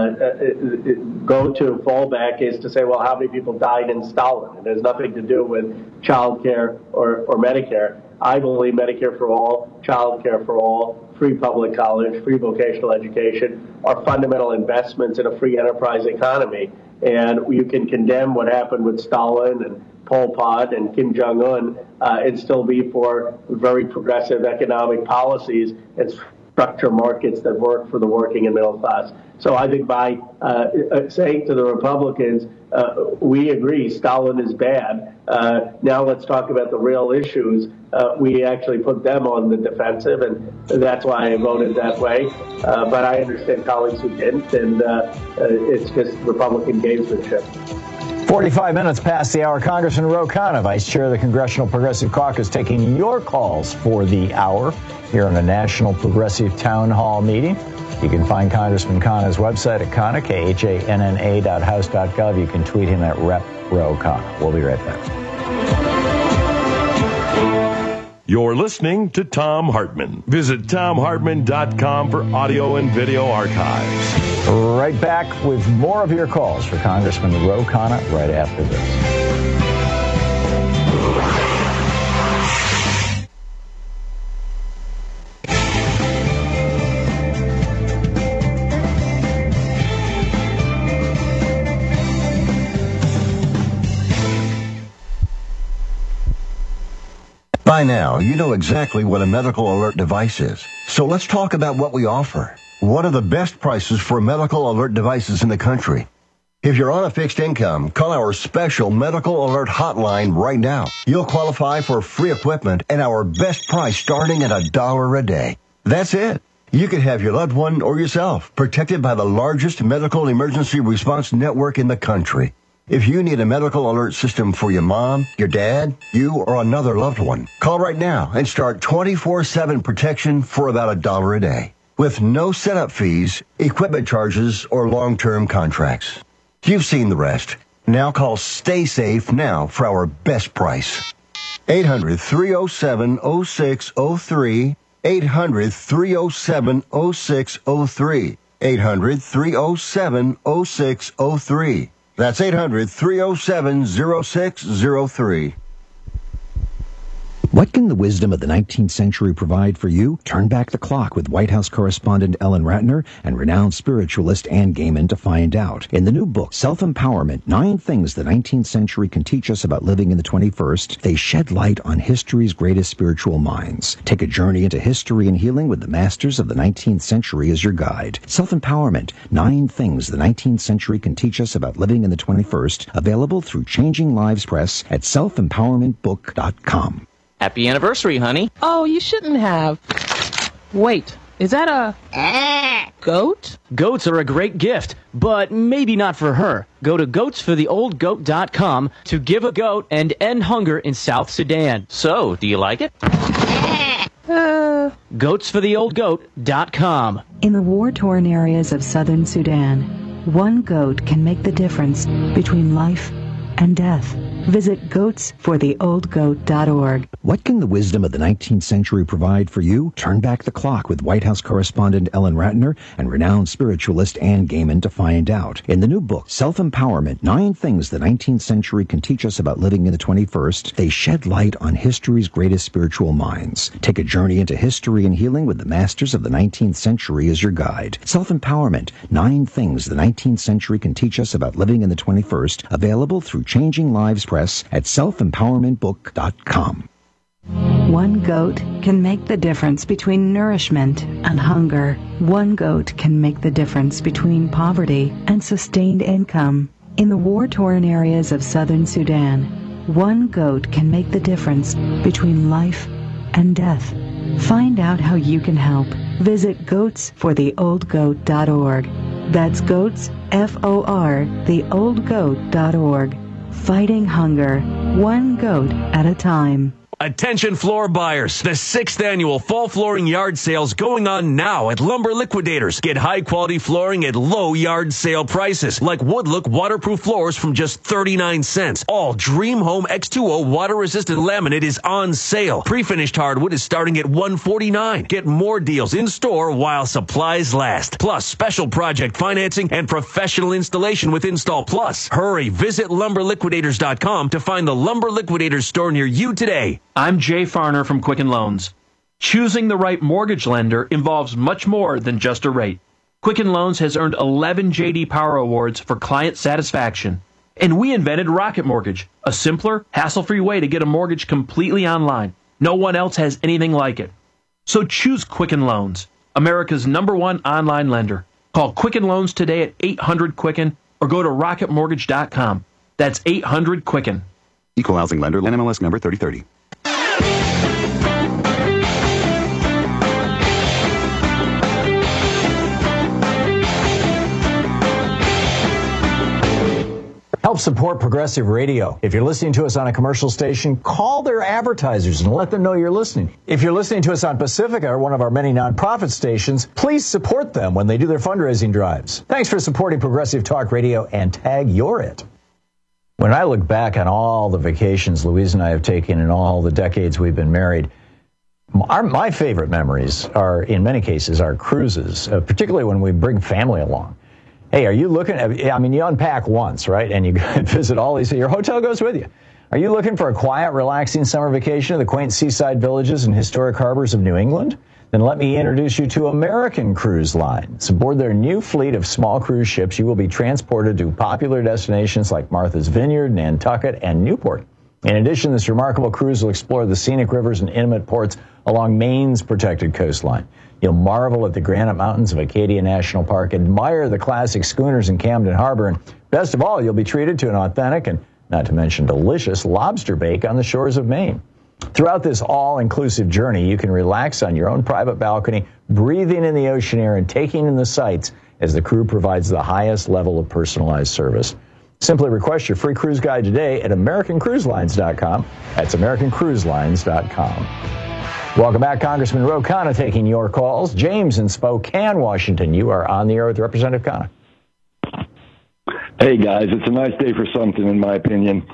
go-to fallback is to say, well, how many people died in Stalin? It has nothing to do with child care or Medicare. I believe Medicare for all, child care for all, free public college, free vocational education are fundamental investments in a free enterprise economy. And you can condemn what happened with Stalin and Pol Pot and Kim Jong-un and still be for very progressive economic policies and structure markets that work for the working and middle class. So I think by saying to the Republicans, we agree Stalin is bad. Now let's talk about the real issues. We actually put them on the defensive, and that's why I voted that way. But I understand colleagues who didn't, and it's just Republican gamesmanship. 45 minutes past the hour. Congressman Ro Khanna, Vice Chair of the Congressional Progressive Caucus, taking your calls for the hour here on the National Progressive Town Hall meeting. You can find Congressman Khanna's website at Khanna, KHANNA.house.gov. You can tweet him at Rep. Ro Khanna. We'll be right back. You're listening to Thom Hartmann. Visit ThomHartmann.com for audio and video archives. Right back with more of your calls for Congressman Ro Khanna right after this. By now, you know exactly what a medical alert device is. So let's talk about what we offer. What are the best prices for medical alert devices in the country? If you're on a fixed income, call our special medical alert hotline right now. You'll qualify for free equipment and our best price starting at $1 a day. That's it. You could have your loved one or yourself protected by the largest medical emergency response network in the country. If you need a medical alert system for your mom, your dad, you, or another loved one, call right now and start 24/7 protection for about $1 a day. With no setup fees, equipment charges, or long-term contracts. You've seen the rest. Now call Stay Safe now for our best price. 800-307-0603. 800-307-0603. 800-307-0603. That's 800-307-0603. What can the wisdom of the 19th century provide for you? Turn back the clock with White House correspondent Ellen Ratner and renowned spiritualist Ann Gaiman to find out. In the new book, Self-Empowerment, 9 Things the 19th Century Can Teach Us About Living in the 21st, they shed light on history's greatest spiritual minds. Take a journey into history and healing with the masters of the 19th century as your guide. Self-Empowerment, 9 Things the 19th Century Can Teach Us About Living in the 21st, available through Changing Lives Press at selfempowermentbook.com. Happy anniversary, honey. Oh, you shouldn't have. Wait, is that a goat? Goats are a great gift, but maybe not for her. Go to goatsfortheoldgoat.com to give a goat and end hunger in South Sudan. So, do you like it? Goatsfortheoldgoat.com. In the war-torn areas of southern Sudan, one goat can make the difference between life and death. Visit goatsfortheoldgoat.org. What can the wisdom of the 19th century provide for you? Turn back the clock with White House correspondent Ellen Ratner and renowned spiritualist Ann Gaiman to find out. In the new book, Self-Empowerment, 9 Things the 19th Century Can Teach Us About Living in the 21st, they shed light on history's greatest spiritual minds. Take a journey into history and healing with the masters of the 19th century as your guide. Self-Empowerment, 9 Things the 19th Century Can Teach Us About Living in the 21st, available through Changing Lives Press at selfempowermentbook.com. One goat can make the difference between nourishment and hunger. One goat can make the difference between poverty and sustained income. In the war-torn areas of southern Sudan, one goat can make the difference between life and death. Find out how you can help. Visit goatsfortheoldgoat.org. That's goats, F-O-R, theoldgoat.org. Fighting hunger, one goat at a time. Attention floor buyers. The 6th annual fall flooring yard sale's going on now at Lumber Liquidators. Get high quality flooring at low yard sale prices, like Woodlook waterproof floors from just 39 cents. All Dream Home X2O water resistant laminate is on sale. Pre-finished hardwood is starting at $149. Get more deals in store while supplies last. Plus special project financing and professional installation with Install Plus. Hurry, visit lumberliquidators.com to find the Lumber Liquidators store near you today. I'm Jay Farner from Quicken Loans. Choosing the right mortgage lender involves much more than just a rate. Quicken Loans has earned 11 J.D. Power Awards for client satisfaction. And we invented Rocket Mortgage, a simpler, hassle-free way to get a mortgage completely online. No one else has anything like it. So choose Quicken Loans, America's #1 online lender. Call Quicken Loans today at 800-QUICKEN or go to rocketmortgage.com. That's 800-QUICKEN. Equal housing lender, NMLS number 3030. Help support Progressive Radio. If you're listening to us on a commercial station, call their advertisers and let them know you're listening. If you're listening to us on Pacifica, or one of our many nonprofit stations, please support them when they do their fundraising drives. Thanks for supporting Progressive Talk Radio, and tag You're It. When I look back on all the vacations Louise and I have taken in all the decades we've been married, my favorite memories are, in many cases, our cruises, particularly when we bring family along. Hey, are you looking at, I mean, you unpack once, right? And you visit all these, your hotel goes with you. Are you looking for a quiet, relaxing summer vacation in the quaint seaside villages and historic harbors of New England? Then let me introduce you to American Cruise Lines. Aboard their new fleet of small cruise ships, you will be transported to popular destinations like Martha's Vineyard, Nantucket, and Newport. In addition, this remarkable cruise will explore the scenic rivers and intimate ports along Maine's protected coastline. You'll marvel at the granite mountains of Acadia National Park, admire the classic schooners in Camden Harbor, and best of all, you'll be treated to an authentic and, not to mention, delicious lobster bake on the shores of Maine. Throughout this all-inclusive journey, you can relax on your own private balcony, breathing in the ocean air and taking in the sights as the crew provides the highest level of personalized service. Simply request your free cruise guide today at AmericanCruiseLines.com. That's AmericanCruiseLines.com. Welcome back, Congressman Ro Khanna taking your calls. James in Spokane, Washington, you are on the air with Representative Khanna. Hey, guys, it's a nice day for something, in my opinion.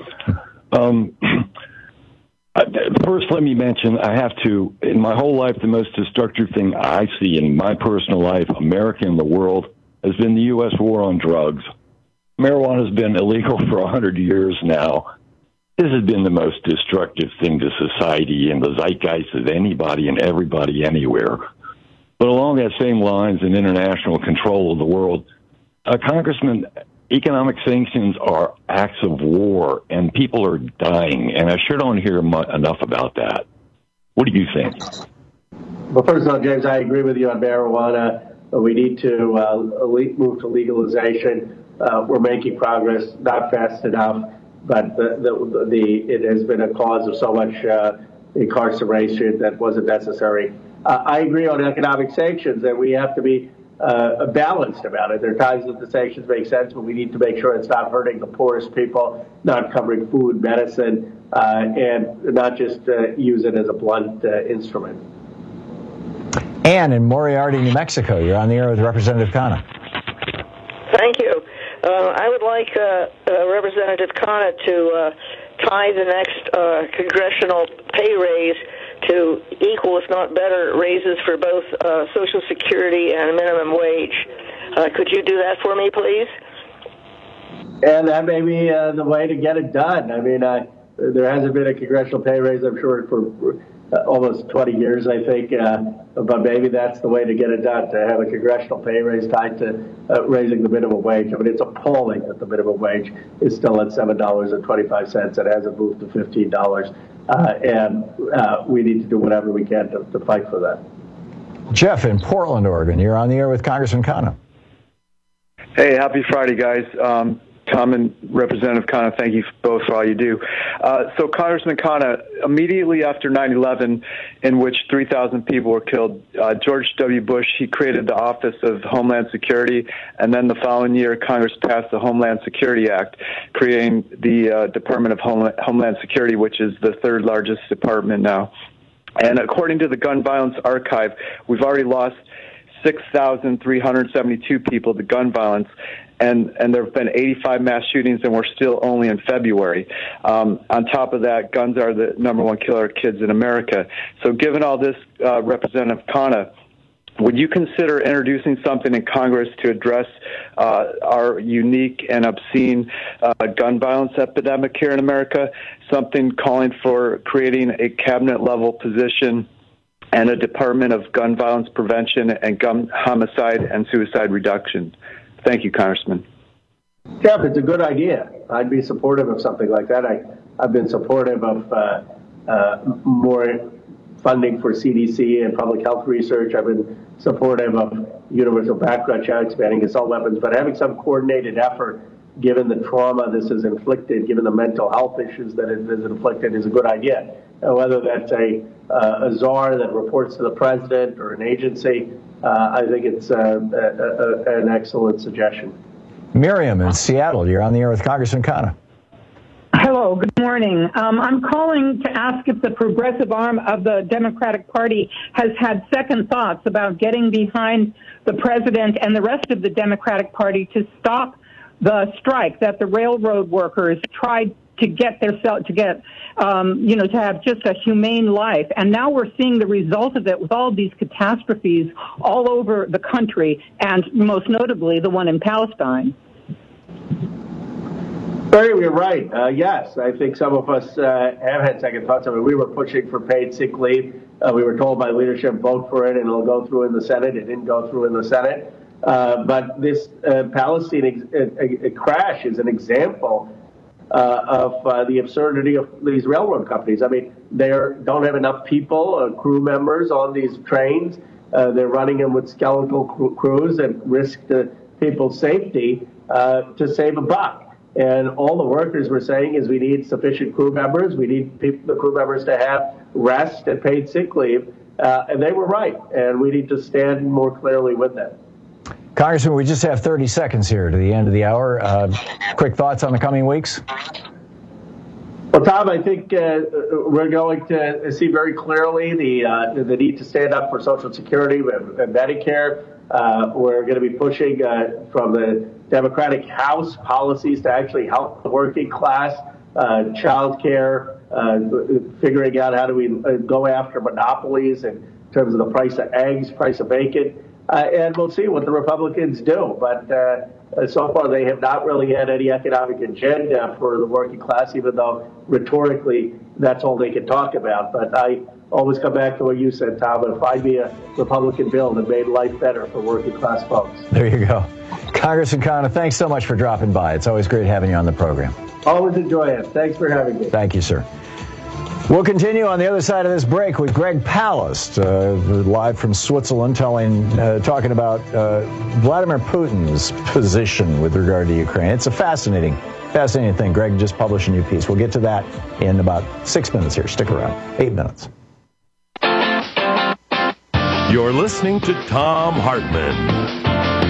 First, let me mention, I have to, in my whole life, the most destructive thing I see in my personal life, America and the world, has been the U.S. war on drugs. Marijuana has been illegal for 100 years now. This has been the most destructive thing to society and the zeitgeist of anybody and everybody anywhere. But along that same lines in international control of the world, Congressman, economic sanctions are acts of war, and people are dying, and I sure don't hear enough about that. What do you think? Well, first of all, James, I agree with you on marijuana. We need to move to legalization. We're making progress, not fast enough, but it has been a cause of so much incarceration that wasn't necessary. I agree on economic sanctions that we have to be balanced about it. There are times that the sanctions make sense, but we need to make sure it's not hurting the poorest people, not covering food, medicine, and not just use it as a blunt instrument. Ann in Moriarty, New Mexico, you're on the air with Representative Khanna. Thank you. I would like Representative Khanna to tie the next congressional pay raise to equal, if not better, raises for both Social Security and minimum wage. Could you do that for me, please? And that may be the way to get it done. I mean, there hasn't been a congressional pay raise, I'm sure, for almost 20 years, I think. But maybe that's the way to get it done, to have a congressional pay raise tied to raising the minimum wage. I mean, it's appalling that the minimum wage is still at $7.25. It hasn't moved to $15. And we need to do whatever we can to fight for that. Jeff in Portland, Oregon, you're on the air with Congressman Khanna. Hey, happy Friday, guys. Tom and Representative Khanna, thank you both for all you do. So Congressman Khanna, immediately after 9/11, in which 3,000 people were killed, George W. Bush, he created the Office of Homeland Security, and then the following year, Congress passed the Homeland Security Act, creating the Department of Homeland Security, which is the third largest department now. And according to the Gun Violence Archive, we've already lost 6,372 people to gun violence, and there have been 85 mass shootings, and we're still only in February. On top of that, guns are the number one killer of kids in America. So given all this, Representative Khanna, would you consider introducing something in Congress to address our unique and obscene gun violence epidemic here in America, something calling for creating a cabinet-level position and a Department of Gun Violence Prevention and Gun Homicide and Suicide Reduction? Thank you, Congressman. Jeff, it's a good idea. I'd be supportive of something like that. I've been supportive of more funding for CDC and public health research. I've been supportive of universal background check, expanding assault weapons, but having some coordinated effort, given the trauma this has inflicted, given the mental health issues that it has inflicted, is a good idea. Whether that's a czar that reports to the president or an agency, I think it's an excellent suggestion. Miriam in Seattle, you're on the air with Congressman Khanna. Hello, good morning. I'm calling to ask if the progressive arm of the Democratic Party has had second thoughts about getting behind the president and the rest of the Democratic Party to stop the strike that the railroad workers tried to get to have just a humane life. And now we're seeing the result of it with all these catastrophes all over the country, and most notably the one in Palestine. Barry, you're right. Yes, I think some of us have had second thoughts. I mean, we were pushing for paid sick leave. We were told by leadership, vote for it, and it'll go through in the Senate. It didn't go through in the Senate. But this Palestine crash is an example of the absurdity of these railroad companies. I mean, they don't have enough people, crew members on these trains. They're running them with skeletal crews and risk the people's safety to save a buck. And all the workers were saying is we need sufficient crew members. We need the crew members to have rest and paid sick leave. And they were right. And we need to stand more clearly with them. Congressman, we just have 30 seconds here to the end of the hour. Quick thoughts on the coming weeks? Well, Tom, I think we're going to see very clearly the need to stand up for Social Security and Medicare. We're going to be pushing from the Democratic House policies to actually help the working class, child care, figuring out how do we go after monopolies in terms of the price of eggs, price of bacon. And we'll see what the Republicans do. But so far, they have not really had any economic agenda for the working class, even though rhetorically that's all they can talk about. But I always come back to what you said, Tom, and find me a Republican bill that made life better for working class folks. There you go. Congressman Khanna, thanks so much for dropping by. It's always great having you on the program. Always enjoy it. Thanks for having me. Thank you, sir. We'll continue on the other side of this break with Greg Palast, live from Switzerland, talking about Vladimir Putin's position with regard to Ukraine. It's a fascinating thing. Greg just published a new piece. We'll get to that in about 6 minutes here. Stick around. 8 minutes. You're listening to Thom Hartmann.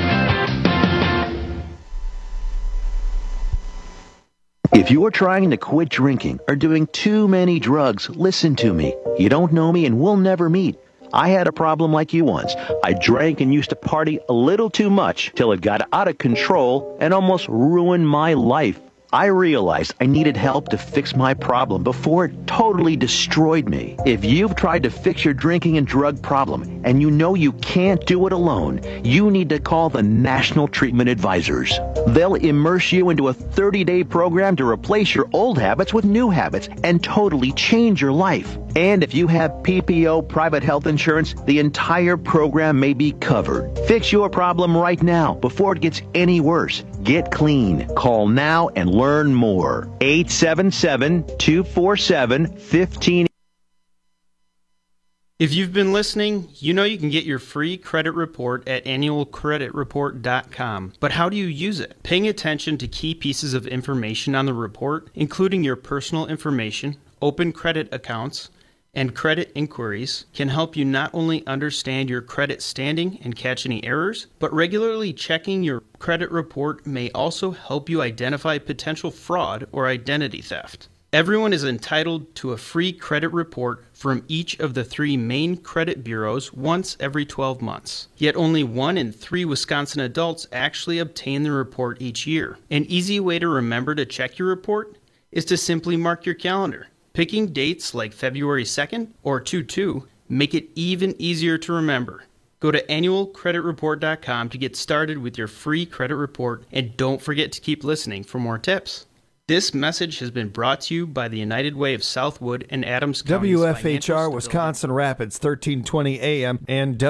If you're trying to quit drinking or doing too many drugs, listen to me. You don't know me and we'll never meet. I had a problem like you once. I drank and used to party a little too much till it got out of control and almost ruined my life. I realized I needed help to fix my problem before it totally destroyed me. If you've tried to fix your drinking and drug problem and you know you can't do it alone, you need to call the National Treatment Advisors. They'll immerse you into a 30-day program to replace your old habits with new habits and totally change your life. And if you have PPO private health insurance, the entire program may be covered. Fix your problem right now before it gets any worse. Get clean. Call now and learn more. 877-247-15. If you've been listening, you know you can get your free credit report at annualcreditreport.com. But how do you use it? Paying attention to key pieces of information on the report, including your personal information, open credit accounts, and credit inquiries, can help you not only understand your credit standing and catch any errors, but regularly checking your credit report may also help you identify potential fraud or identity theft. Everyone is entitled to a free credit report from each of the 3 main credit bureaus once every 12 months. Yet only 1 in 3 Wisconsin adults actually obtain the report each year. An easy way to remember to check your report is to simply mark your calendar. Picking dates like February 2nd or 2/2 make it even easier to remember. Go to annualcreditreport.com to get started with your free credit report, and don't forget to keep listening for more tips. This message has been brought to you by the United Way of Southwood and Adams County. WFHR Wisconsin Rapids, 1320 AM and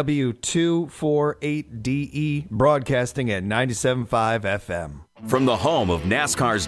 W248DE, broadcasting at 97.5 FM. From the home of NASCAR's